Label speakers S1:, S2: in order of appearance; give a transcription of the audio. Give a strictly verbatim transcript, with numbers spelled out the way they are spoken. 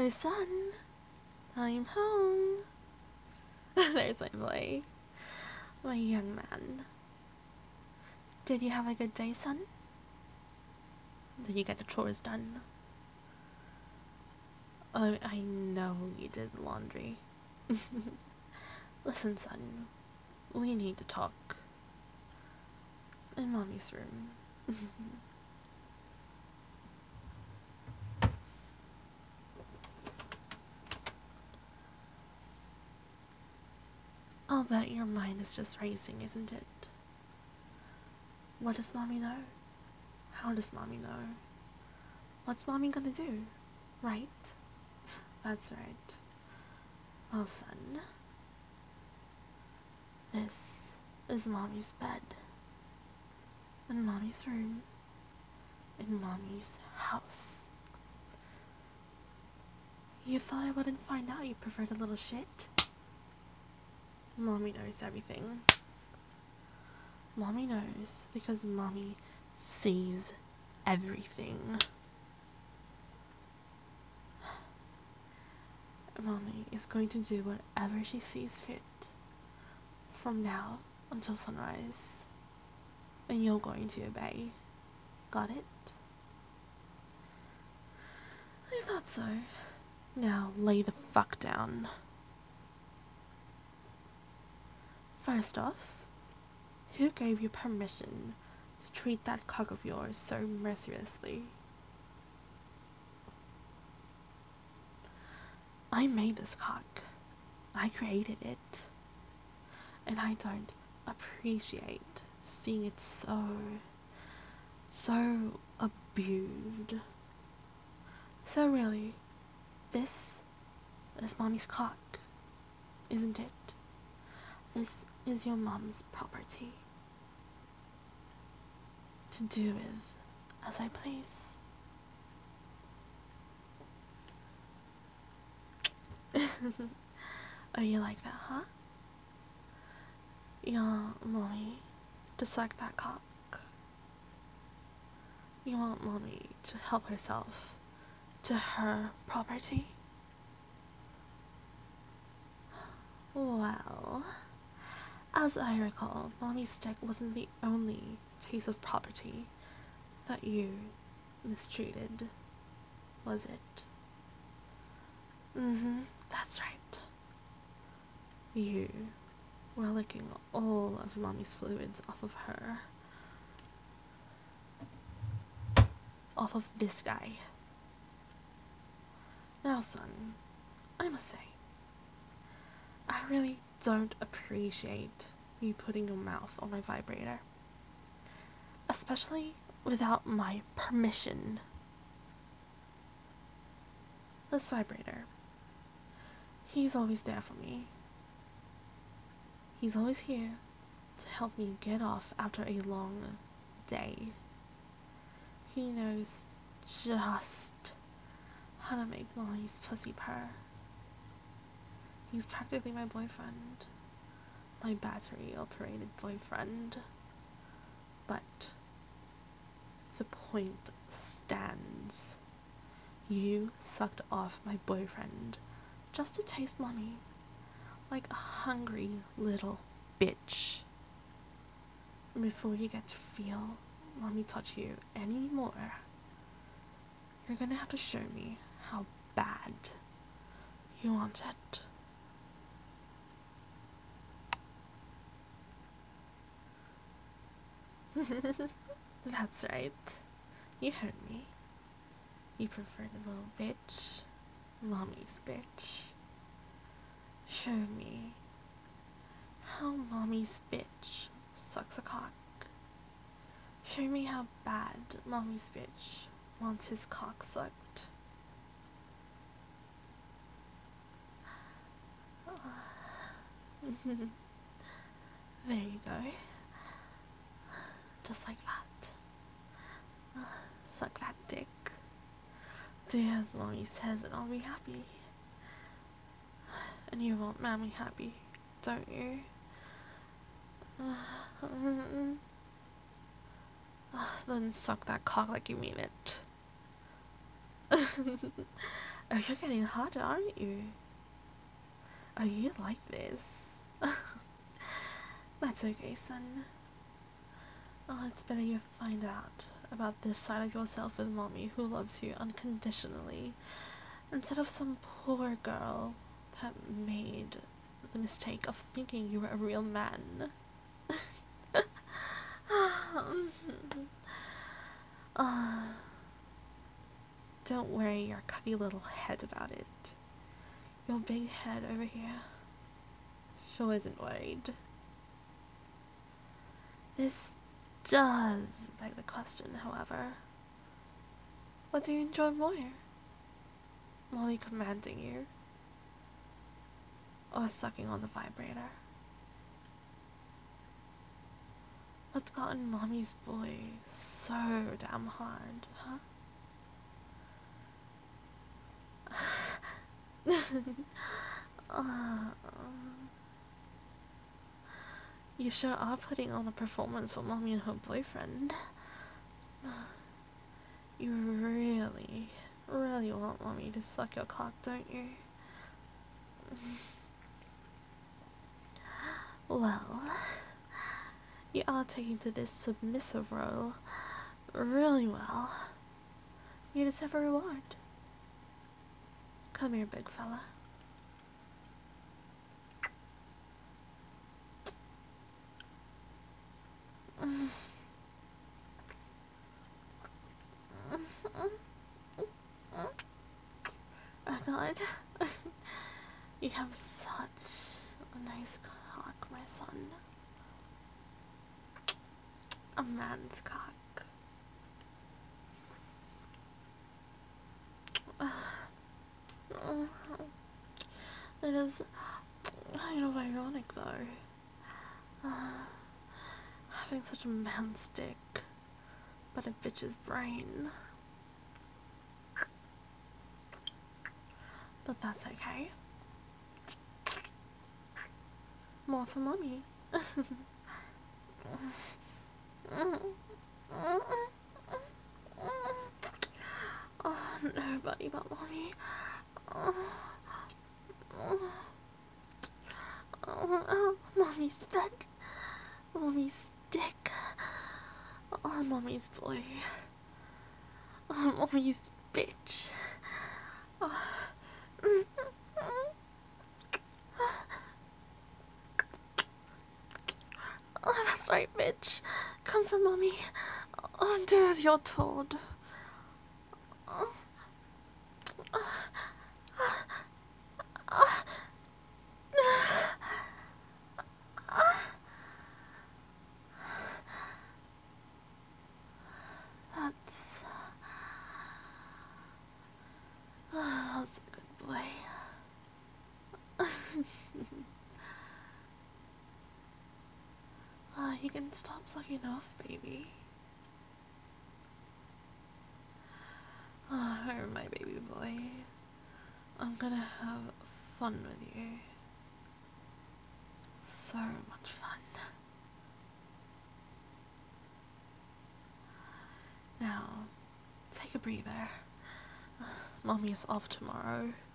S1: My son, I'm home. There's my boy. My young man. Did you have a good day, son? Did you get the chores done? Oh, I know you did the laundry. Listen, son. We need to talk. In Mommy's room. I'll bet your mind is just racing, isn't it? What does Mommy know? How does Mommy know? What's Mommy gonna do? Right? That's right. Well, son. This is Mommy's bed. In Mommy's room. In Mommy's house. You thought I wouldn't find out you preferred a little shit? Mommy knows everything. Mommy knows because Mommy sees everything. Mommy is going to do whatever she sees fit from now until sunrise. And you're going to obey. Got it? I thought so. Now lay the fuck down. First off, who gave you permission to treat that cock of yours so mercilessly? I made this cock. I created it. And I don't appreciate seeing it so, so abused. So really, this is Mommy's cock, isn't it? This is your mom's property. To do with as I please. Oh, you like that, huh? You want Mommy to suck that cock? You want Mommy to help herself to her property? Well, as I recall, Mommy's stick wasn't the only piece of property that you mistreated, was it? Mm-hmm, that's right. You were licking all of Mommy's fluids off of her. Off of this guy. Now, son, I must say, I really don't appreciate you putting your mouth on my vibrator. Especially without my permission. This vibrator, he's always there for me. He's always here to help me get off after a long day. He knows just how to make Molly's pussy purr. He's practically my boyfriend. My battery-operated boyfriend. But the point stands. You sucked off my boyfriend just to taste Mommy like a hungry little bitch. And before you get to feel Mommy touch you anymore, you're gonna have to show me how bad you want it. That's right. You heard me. You prefer the little bitch, Mommy's bitch. Show me how Mommy's bitch sucks a cock. Show me how bad Mommy's bitch wants his cock sucked. There you go. Just like that. Suck that dick. Do as Mommy says and I'll be happy. And you want Mommy happy, don't you? Then suck that cock like you mean it. Oh, you're getting hotter, aren't you? Oh, you like this? That's okay, son. Oh, it's better you find out about this side of yourself with mommy who loves you unconditionally instead of some poor girl that made the mistake of thinking you were a real man. uh, don't worry your cocky little head about it. Your big head over here sure isn't worried. This does beg the question, however. What do you enjoy more? Mommy commanding you? Or sucking on the vibrator? What's gotten mommy's boy so damn hard, huh? uh, you sure are putting on a performance for mommy and her boyfriend. You really, really want mommy to suck your cock, don't you? Well, you are taking to this submissive role really well. You deserve a reward. Come here, big fella. Oh god. You have such a nice cock, my son. A man's cock. It is kind of ironic though. Uh, having such a man's dick, but a bitch's brain. But that's okay. More for mommy. Oh, nobody but mommy. Oh, oh, oh, oh, mommy's bed. Mommy's dick. Oh, mommy's boy. Oh, mommy's bitch. Oh, oh, that's right, bitch. Come for mommy. Oh, do as you're told. Oh, that's... Oh, that's a good boy. Oh, you can stop sucking off, baby. Oh, my baby boy. I'm gonna have fun with you. So much fun. Now, take a breather. Mommy is off tomorrow.